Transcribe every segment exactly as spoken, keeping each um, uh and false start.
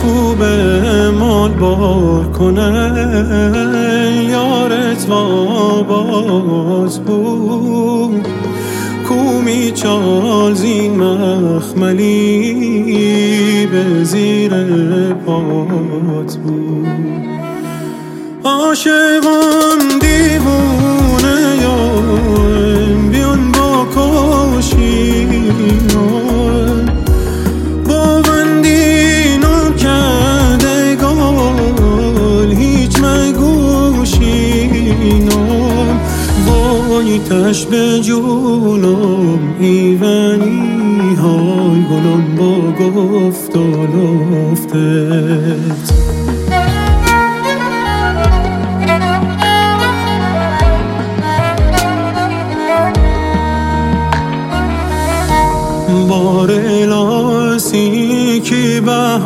خوبه مال بار کنه یارت و باز بود کو میچال زین مخملی به زیر پات بود عاشقان دیوونه یارم بیان با کاشیان با بندی نور کرده گال هیچ مگوشینم وای تش به جونم ایوانی های گلم با گفت و لفتت بار لاسی کی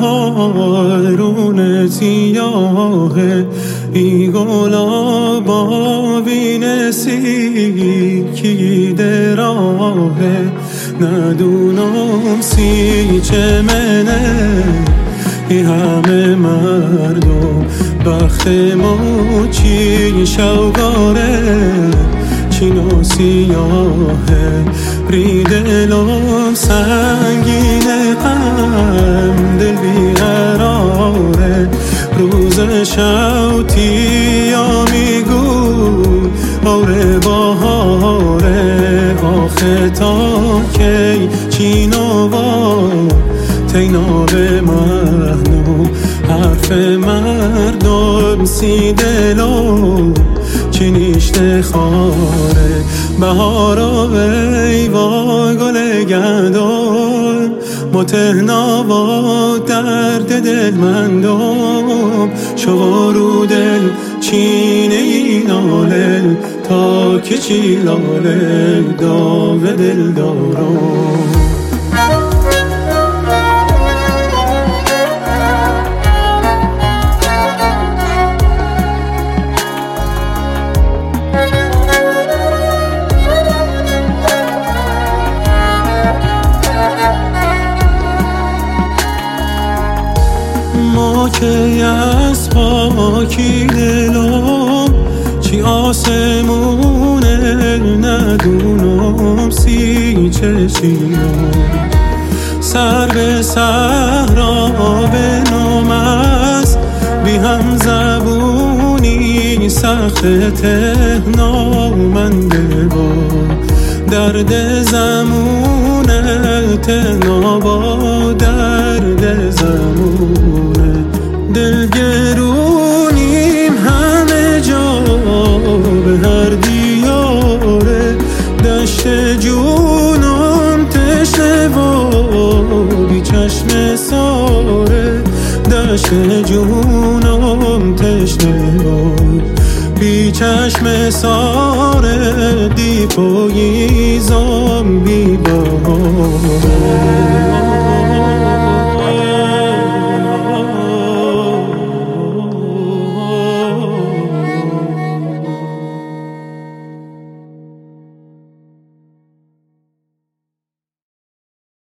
بهارون سیاهه ای گلا با وینسی کی دراهه ندونم سی چه منه ای همه مردم بخت ما چی شوگاره چین و سیاهه ری دلم سنگین غم دل بیقراره روز شوتی یا میگو آره بهاره آخه تا کی چین و با تینا به مهنو حرف مردم سی دلم چی نیشته خاره بهارا ای وای گل گندم متهنا و درد دل مندم شما رو دل چینه ای ناله تا که چی لاله داغ دل دارم ما که از خاکی دلم چی آسمونه ندونم سی چشیم سر به صحرا به نام است بی هم زبونی سخت تهنامنده با درد زمونه تهنا با درد زمونه دلگرونیم همه جا به هر دیاره دشت جونم تشنه و بی چشم ساره دشت جونم تشنه و بی چشم ساره دیپایی زامبی با